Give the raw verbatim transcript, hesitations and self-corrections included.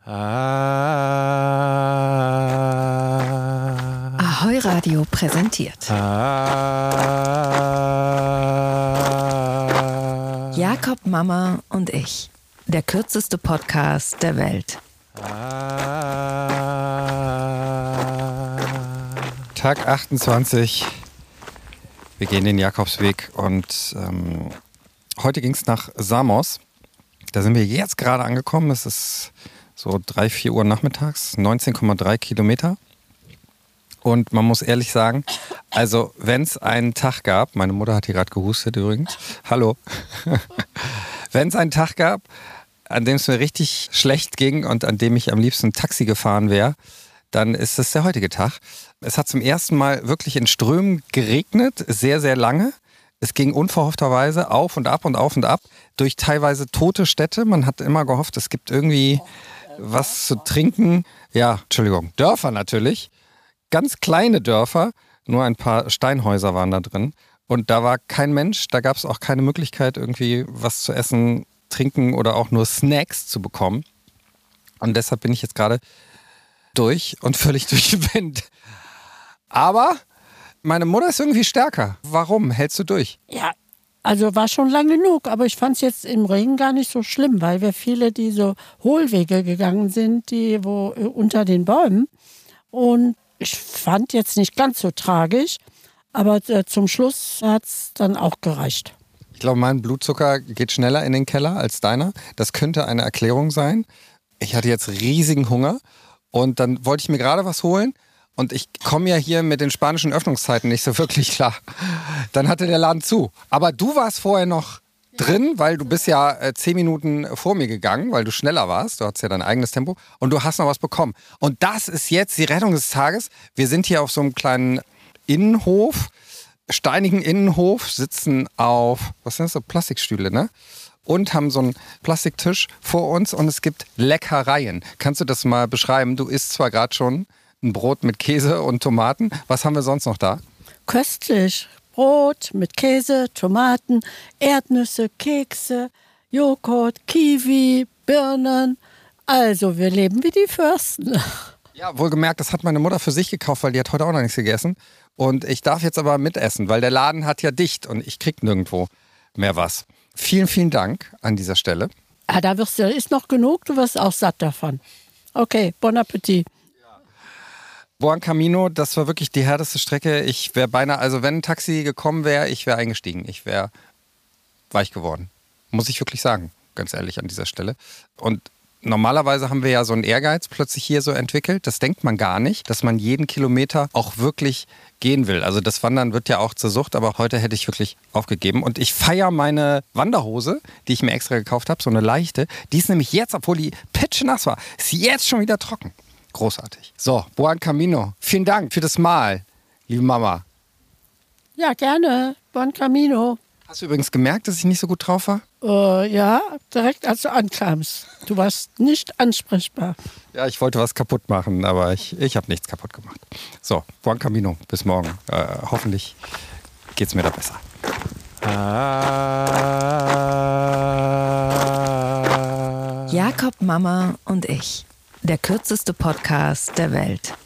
Ah. Ahoi Radio präsentiert. Ah. Jakob, Mama und ich. Der kürzeste Podcast der Welt. Ah. Tag achtundzwanzig. Wir gehen den Jakobsweg und ähm, heute ging es nach Samos. Da sind wir jetzt gerade angekommen. Es ist so drei, vier Uhr nachmittags, neunzehn Komma drei Kilometer. Und man muss ehrlich sagen, also wenn es einen Tag gab, meine Mutter hat hier gerade gehustet übrigens, hallo, wenn es einen Tag gab, an dem es mir richtig schlecht ging und an dem ich am liebsten Taxi gefahren wäre, dann ist es der heutige Tag. Es hat zum ersten Mal wirklich in Strömen geregnet, sehr, sehr lange. Es ging unverhoffterweise auf und ab und auf und ab durch teilweise tote Städte. Man hat immer gehofft, es gibt irgendwie was zu trinken. Ja, Entschuldigung, Dörfer natürlich. Ganz kleine Dörfer, nur ein paar Steinhäuser waren da drin. Und da war kein Mensch, da gab es auch keine Möglichkeit, irgendwie was zu essen, trinken oder auch nur Snacks zu bekommen. Und deshalb bin ich jetzt gerade durch und völlig durch den Wind. Aber meine Mutter ist irgendwie stärker. Warum? Hältst du durch? Ja, also war schon lang genug, aber ich fand es jetzt im Regen gar nicht so schlimm, weil wir viele, die so Hohlwege gegangen sind, die wo unter den Bäumen. Und ich fand jetzt nicht ganz so tragisch, aber äh, zum Schluss hat es dann auch gereicht. Ich glaube, mein Blutzucker geht schneller in den Keller als deiner. Das könnte eine Erklärung sein. Ich hatte jetzt riesigen Hunger und dann wollte ich mir gerade was holen. Und ich komme ja hier mit den spanischen Öffnungszeiten nicht so wirklich klar. Dann hatte der Laden zu. Aber du warst vorher noch drin, weil du bist ja äh, zehn Minuten vor mir gegangen, weil du schneller warst. Du hattest ja dein eigenes Tempo. Und du hast noch was bekommen. Und das ist jetzt die Rettung des Tages. Wir sind hier auf so einem kleinen Innenhof, steinigen Innenhof, sitzen auf, was sind das, so Plastikstühle, ne? Und haben so einen Plastiktisch vor uns und es gibt Leckereien. Kannst du das mal beschreiben? Du isst zwar gerade schon ein Brot mit Käse und Tomaten. Was haben wir sonst noch da? Köstlich. Brot mit Käse, Tomaten, Erdnüsse, Kekse, Joghurt, Kiwi, Birnen. Also wir leben wie die Fürsten. Ja, wohlgemerkt, das hat meine Mutter für sich gekauft, weil die hat heute auch noch nichts gegessen. Und ich darf jetzt aber mitessen, weil der Laden hat ja dicht und ich krieg nirgendwo mehr was. Vielen, vielen Dank an dieser Stelle. Ah, da wirst du, ist noch genug, du wirst auch satt davon. Okay, bon Appetit. Buen Camino, das war wirklich die härteste Strecke. Ich wäre beinahe, also wenn ein Taxi gekommen wäre, ich wäre eingestiegen. Ich wäre weich geworden. Muss ich wirklich sagen, ganz ehrlich an dieser Stelle. Und normalerweise haben wir ja so einen Ehrgeiz plötzlich hier so entwickelt. Das denkt man gar nicht, dass man jeden Kilometer auch wirklich gehen will. Also das Wandern wird ja auch zur Sucht, aber heute hätte ich wirklich aufgegeben. Und ich feiere meine Wanderhose, die ich mir extra gekauft habe, so eine leichte. Die ist nämlich jetzt, obwohl die pitschnass war, ist jetzt schon wieder trocken. Großartig. So, Buen Camino. Vielen Dank für das Mal, liebe Mama. Ja, gerne. Bon Camino. Hast du übrigens gemerkt, dass ich nicht so gut drauf war? Äh, ja, direkt als du ankamst. Du warst nicht ansprechbar. Ja, ich wollte was kaputt machen, aber ich, ich habe nichts kaputt gemacht. So, Buen Camino. Bis morgen. Äh, hoffentlich geht's mir da besser. Ah. Jakob, Mama und ich. Der kürzeste Podcast der Welt.